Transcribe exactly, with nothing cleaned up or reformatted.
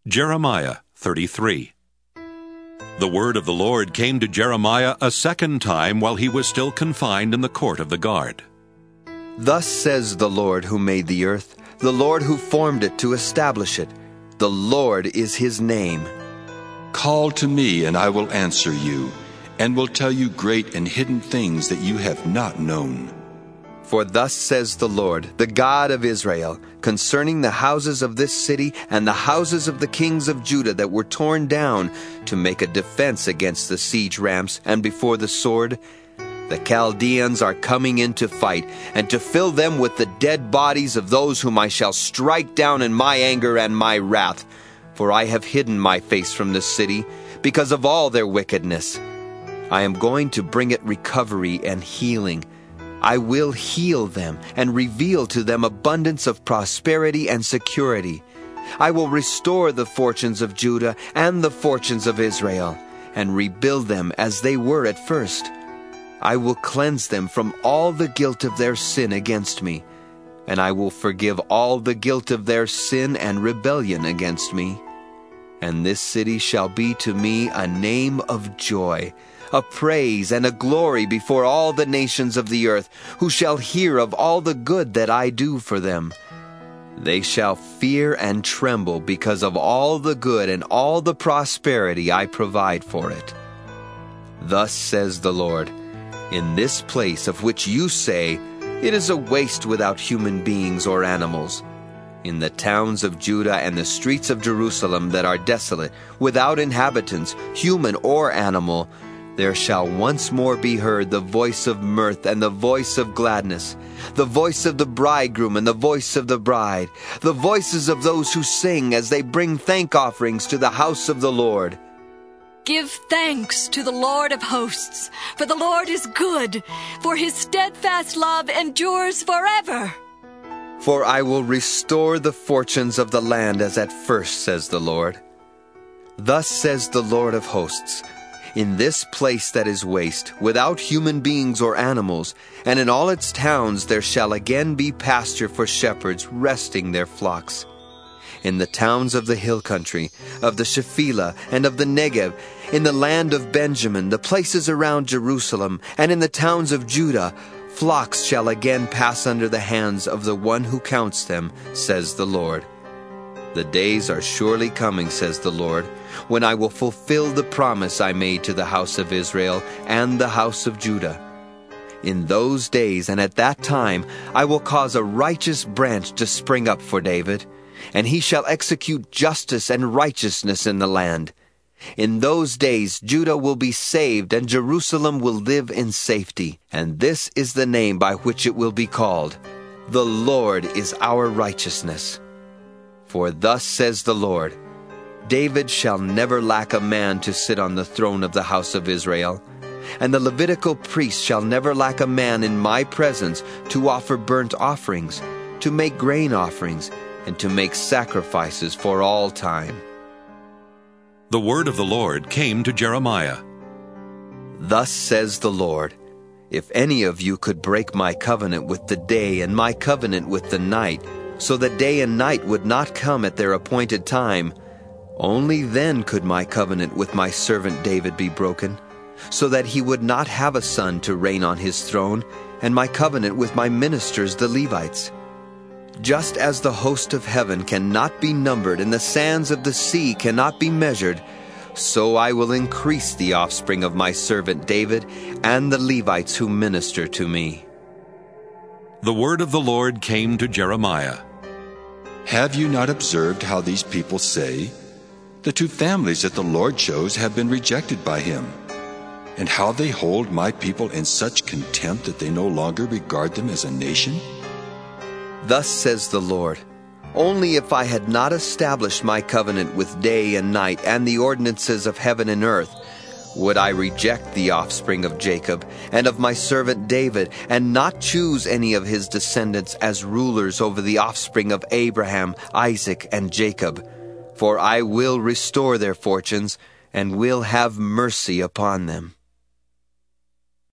Jeremiah thirty-three. The word of the Lord came to Jeremiah a second time while he was still confined in the court of the guard. Thus says the Lord who made the earth, the Lord who formed it to establish it. The Lord is his name. Call to me, and I will answer you, and will tell you great and hidden things that you have not known. For thus says the Lord, the God of Israel, concerning the houses of this city and the houses of the kings of Judah that were torn down to make a defense against the siege ramps and before the sword, the Chaldeans are coming in to fight, and to fill them with the dead bodies of those whom I shall strike down in my anger and my wrath. For I have hidden my face from this city, because of all their wickedness. I am going to bring it recovery and healing. I will heal them and reveal to them abundance of prosperity and security. I will restore the fortunes of Judah and the fortunes of Israel, and rebuild them as they were at first. I will cleanse them from all the guilt of their sin against me, and I will forgive all the guilt of their sin and rebellion against me. And this city shall be to me a name of joy, a praise and a glory before all the nations of the earth, who shall hear of all the good that I do for them. They shall fear and tremble because of all the good and all the prosperity I provide for it. Thus says the Lord, in this place of which you say, it is a waste without human beings or animals, in the towns of Judah and the streets of Jerusalem that are desolate, without inhabitants, human or animal, there shall once more be heard the voice of mirth and the voice of gladness, the voice of the bridegroom and the voice of the bride, the voices of those who sing as they bring thank offerings to the house of the Lord. Give thanks to the Lord of hosts, for the Lord is good, for his steadfast love endures forever. For I will restore the fortunes of the land as at first, says the Lord. Thus says the Lord of hosts, in this place that is waste, without human beings or animals, and in all its towns there shall again be pasture for shepherds resting their flocks. In the towns of the hill country, of the Shephelah, and of the Negev, in the land of Benjamin, the places around Jerusalem, and in the towns of Judah, flocks shall again pass under the hands of the one who counts them, says the Lord. The days are surely coming, says the Lord, when I will fulfill the promise I made to the house of Israel and the house of Judah. In those days and at that time I will cause a righteous branch to spring up for David, and he shall execute justice and righteousness in the land. In those days Judah will be saved, and Jerusalem will live in safety. And this is the name by which it will be called, the Lord is our righteousness. For thus says the Lord, David shall never lack a man to sit on the throne of the house of Israel, and the Levitical priest shall never lack a man in my presence to offer burnt offerings, to make grain offerings, and to make sacrifices for all time. The word of the Lord came to Jeremiah. Thus says the Lord, if any of you could break my covenant with the day and my covenant with the night, so that day and night would not come at their appointed time, only then could my covenant with my servant David be broken, so that he would not have a son to reign on his throne, and my covenant with my ministers the Levites. Just as the host of heaven cannot be numbered and the sands of the sea cannot be measured, so I will increase the offspring of my servant David and the Levites who minister to me. The word of the Lord came to Jeremiah. Have you not observed how these people say, the two families that the Lord chose have been rejected by him, and how they hold my people in such contempt that they no longer regard them as a nation? Thus says the Lord, only if I had not established my covenant with day and night and the ordinances of heaven and earth, would I reject the offspring of Jacob and of my servant David, and not choose any of his descendants as rulers over the offspring of Abraham, Isaac, and Jacob. For I will restore their fortunes, and will have mercy upon them.